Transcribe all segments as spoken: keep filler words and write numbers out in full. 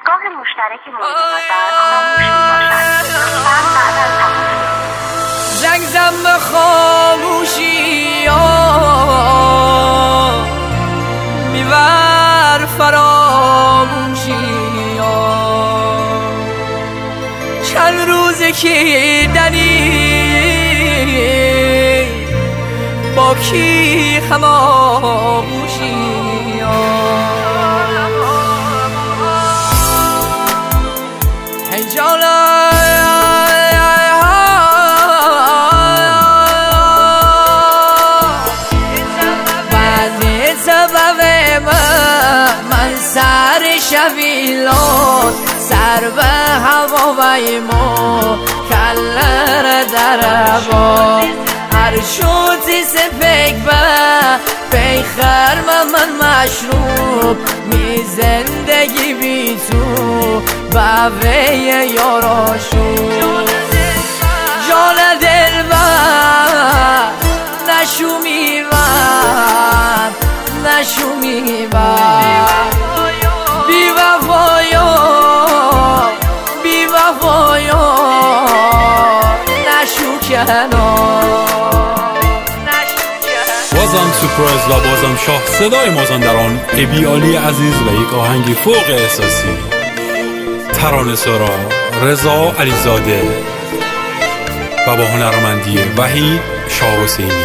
دستگاه مشترک موبیل در خاموش میباشد. لطفاً بعد از تماس زنگ زن به خاموشی ها میبر فراموشی ها. چند روزه که دنی با کی خاموشی ها. شویلان سر به هوا و ایما کلر در هوا هر شوتی سپک به پیخر من مشروب می زندگی بی تو باوی یاراشو جان دل بر نشو میبر نشو میبر بی وفایا بی وفایا نشو کنار. بازم سپرایز و بازم شاه صدای مازندران ابی علی عزیز و یک آهنگ فوق احساسی. ترانه سرا رضا علیزاده و با هنرمندی وحید شاه حسینی.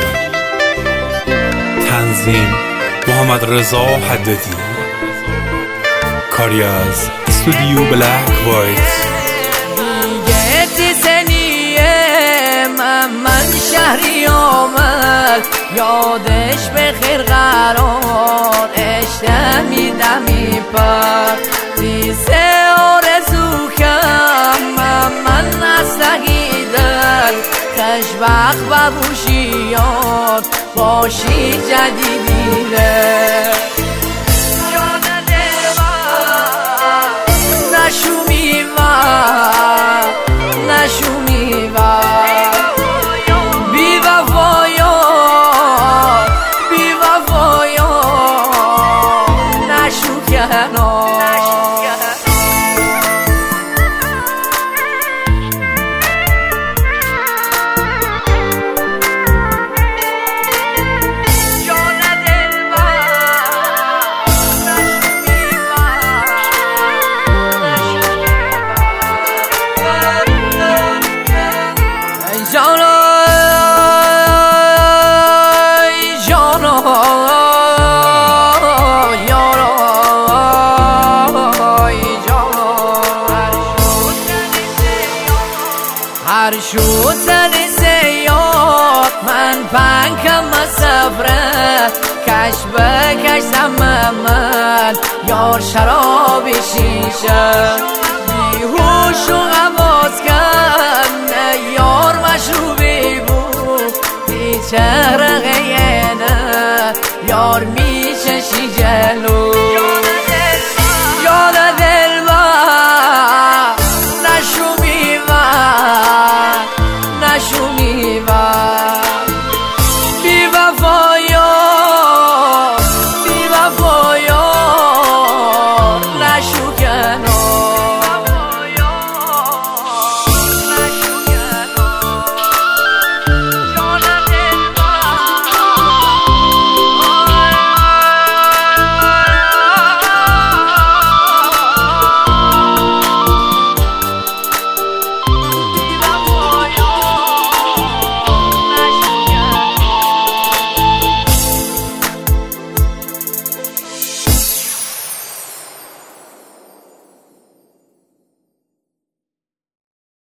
تنظیم محمد رضا حددی. کاری از استودیو بلک وایت. دیگه تیسنیه من, من شهری آمد یادش به خیر قرار اشتمی دمی پر تیسه آرزو کم من, من نستقیدن خشبخ ببوشی یاد باشی جدیدیره نشو میبر نشو میبر بی وفایا بی وفایا نشو کنار. هر شوتن زیاد من پنکم سفره کش به کش من یار شراب شیشه بیهوش و غواز کن یار مشروبی بود بی چهره غیده یار میچشی جلو یاد دل بر نشو میبر نشو میبر بی وفایا بی وفایا نشو کنار.